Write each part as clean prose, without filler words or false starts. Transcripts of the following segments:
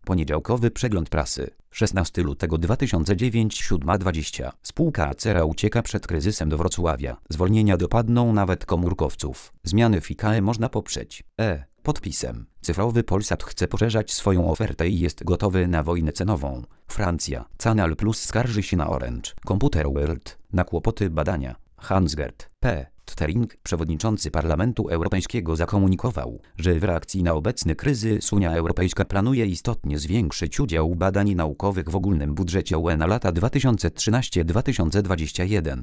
Poniedziałkowy przegląd prasy. 16 lutego 2009 7:20. Spółka Acera ucieka przed kryzysem do Wrocławia. Zwolnienia dopadną nawet komórkowców. Zmiany w IKE można poprzeć. Podpisem. Cyfrowy Polsat chce poszerzać swoją ofertę i jest gotowy na wojnę cenową. Francja. Canal Plus skarży się na Orange. Computer World na kłopoty badania. Hans-Gert Pöttering, przewodniczący Parlamentu Europejskiego, zakomunikował, że w reakcji na obecny kryzys Unia Europejska planuje istotnie zwiększyć udział badań naukowych w ogólnym budżecie UE na lata 2013-2021.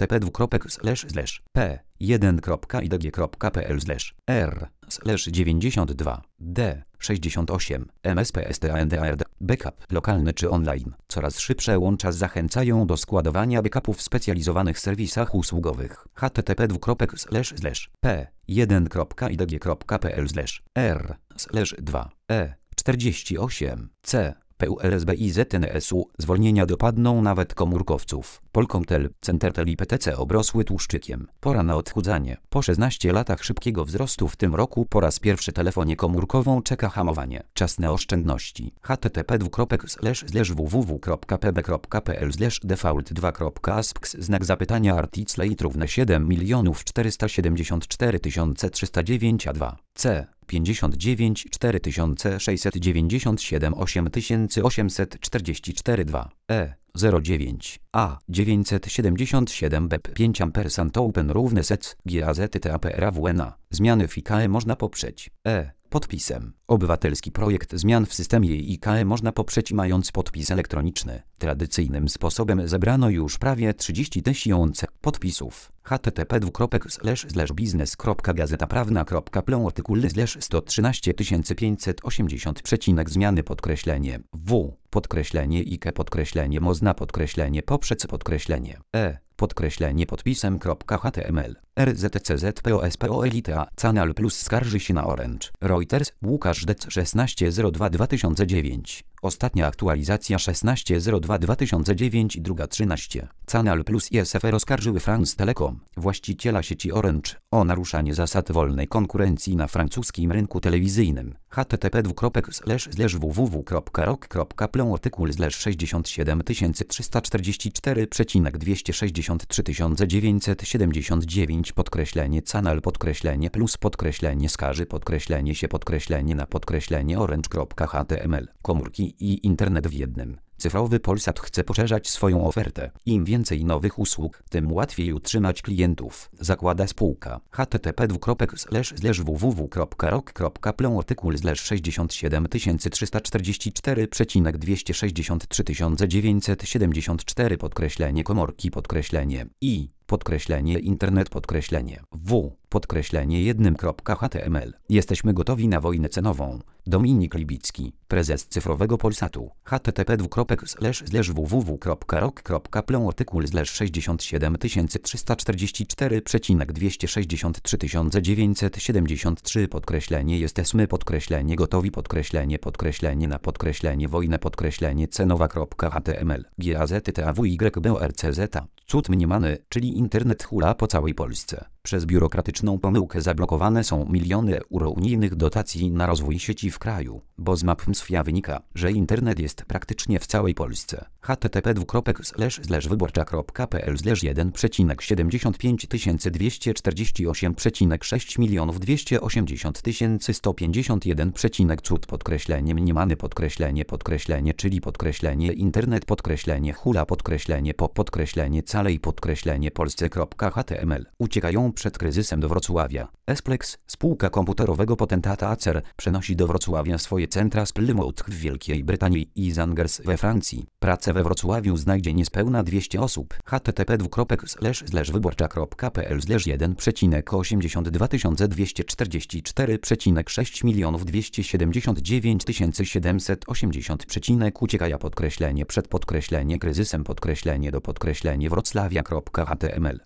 http://p1.idg.pl/r/92d68 mspstandard backup lokalny czy online. Coraz szybsze łącza zachęcają do składowania backupów w specjalizowanych serwisach usługowych. http://p1.idg.pl/r/2e48c PULSBIZNSU. Zwolnienia dopadną nawet komórkowców. Polkomtel, Centertel i PTC obrosły tłuszczykiem. Pora na odchudzanie. Po 16 latach szybkiego wzrostu w tym roku po raz pierwszy telefonię komórkową czeka hamowanie. Czas na oszczędności. http://www.pb.pl/default2.asks znak zapytania articlate równe 7 474 309 c 59 4697 8844 09 a 977 bep 5 ampersand open równe sec GAZTAPRAWNA. Zmiany w IKE można poprzeć. Podpisem. Obywatelski projekt zmian w systemie IKE można poprzeć mając podpis elektroniczny. Tradycyjnym sposobem zebrano już prawie 30 000 podpisów. http://biznes.gazetaprawna.pl artykuł/113 580 zmiany podkreślenie w podkreślenie IKE podkreślenie można podkreślenie poprzez podkreślenie podkreślenie podpisem.html RZCZPOSPOLITA Canal Plus skarży się na Orange. Reuters. Łukasz Dec 16.02.2009. Ostatnia aktualizacja 16.02.2009 druga 13. Canal Plus i SFR oskarżyły France Telecom, właściciela sieci Orange, o naruszanie zasad wolnej konkurencji na francuskim rynku telewizyjnym. http://www.rock.pl artykuł/67 344,263 979 podkreślenie Canal podkreślenie Plus podkreślenie skarży podkreślenie się podkreślenie na podkreślenie orange.html. Komórki i internet w jednym. Cyfrowy Polsat chce poszerzać swoją ofertę. Im więcej nowych usług, tym łatwiej utrzymać klientów, zakłada spółka. http://www.rock.pl artykuł/67 344,263 974 podkreślenie komórki podkreślenie i podkreślenie internet podkreślenie w podkreślenie jednym.html. Jesteśmy gotowi na wojnę cenową. Dominik Libicki, prezes Cyfrowego Polsatu. http://www.rock.pl artykuł/67 344,263 973 podkreślenie jesteśmy podkreślenie gotowi podkreślenie na podkreślenie wojnę podkreślenie cenowa.html. GAZTAWYBORCZ. Cud mniemany, czyli internet hula po całej Polsce. Przez biurokratyczną pomyłkę zablokowane są miliony euro unijnych dotacji na rozwój sieci w kraju, bo z map MSWiA wynika, że internet jest praktycznie w całej Polsce. http://www.pl/1,75 248,6 280 151 cud podkreślenie mniemany podkreślenie czyli podkreślenie internet podkreślenie hula podkreślenie po podkreślenie calej podkreślenie polsce.html. Uciekają przed kryzysem do Wrocławia. Esplex, spółka komputerowego potentata Acer, przenosi do Wrocławia swoje centra z Plymouth w Wielkiej Brytanii i Zangers we Francji. Pracę we Wrocławiu znajdzie niespełna 200 osób. http://www.pl/1,82 244,6 279 780 uciekaja podkreślenie przed podkreślenie kryzysem podkreślenie do podkreślenie wrocławia.html.